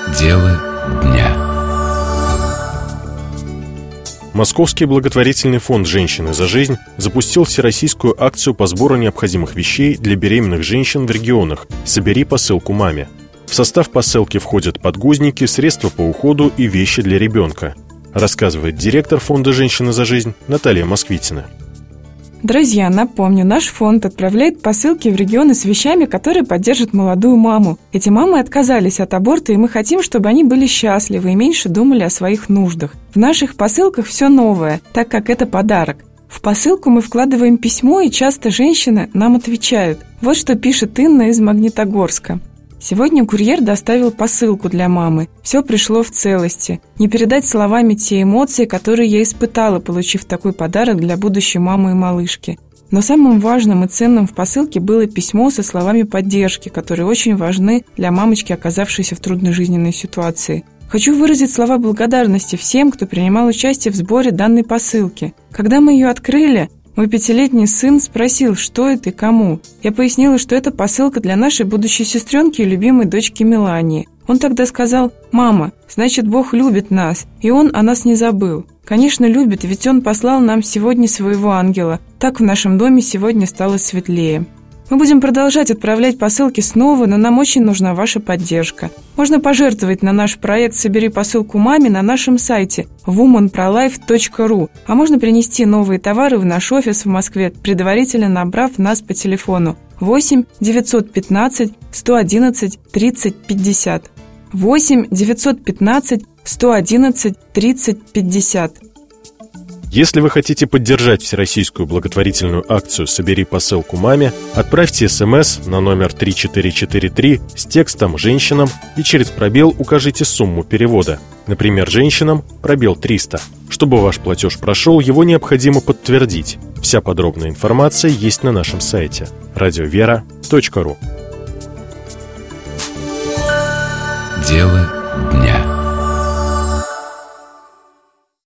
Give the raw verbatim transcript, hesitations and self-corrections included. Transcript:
Дело дня. Московский благотворительный фонд «Женщины за жизнь» запустил всероссийскую акцию по сбору необходимых вещей для беременных женщин в регионах «Собери посылку маме». В состав посылки входят подгузники, средства по уходу и вещи для ребенка, рассказывает директор фонда «Женщины за жизнь» Наталья Москвитина. Друзья, напомню, наш фонд отправляет посылки в регионы с вещами, которые поддержат молодую маму. Эти мамы отказались от аборта, и мы хотим, чтобы они были счастливы и меньше думали о своих нуждах. В наших посылках все новое, так как это подарок. В посылку мы вкладываем письмо, и часто женщины нам отвечают. Вот что пишет Инна из Магнитогорска. Сегодня курьер доставил посылку для мамы. Все пришло в целости. Не передать словами те эмоции, которые я испытала, получив такой подарок для будущей мамы и малышки. Но самым важным и ценным в посылке было письмо со словами поддержки, которые очень важны для мамочки, оказавшейся в трудной жизненной ситуации. Хочу выразить слова благодарности всем, кто принимал участие в сборе данной посылки. Когда мы ее открыли, мой пятилетний сын спросил, что это и кому. Я пояснила, что это посылка для нашей будущей сестренки и любимой дочки Мелании. Он тогда сказал: «Мама, значит, Бог любит нас, и Он о нас не забыл». Конечно, любит, ведь Он послал нам сегодня своего ангела. Так в нашем доме сегодня стало светлее. Мы будем продолжать отправлять посылки снова, но нам очень нужна ваша поддержка. Можно пожертвовать на наш проект «Собери посылку маме» на нашем сайте вумен про лайф точка ру, а можно принести новые товары в наш офис в Москве, предварительно набрав нас по телефону восемь девятьсот пятнадцать сто одиннадцать тридцать пятьдесят. восемь девятьсот пятнадцать сто одиннадцать тридцать пятьдесят. Если вы хотите поддержать всероссийскую благотворительную акцию «Собери посылку маме», отправьте смс на номер три четыре четыре три с текстом «Женщинам» и через пробел укажите сумму перевода. Например, «Женщинам» пробел триста. Чтобы ваш платеж прошел, его необходимо подтвердить. Вся подробная информация есть на нашем сайте радиовера точка ру. Дело дня.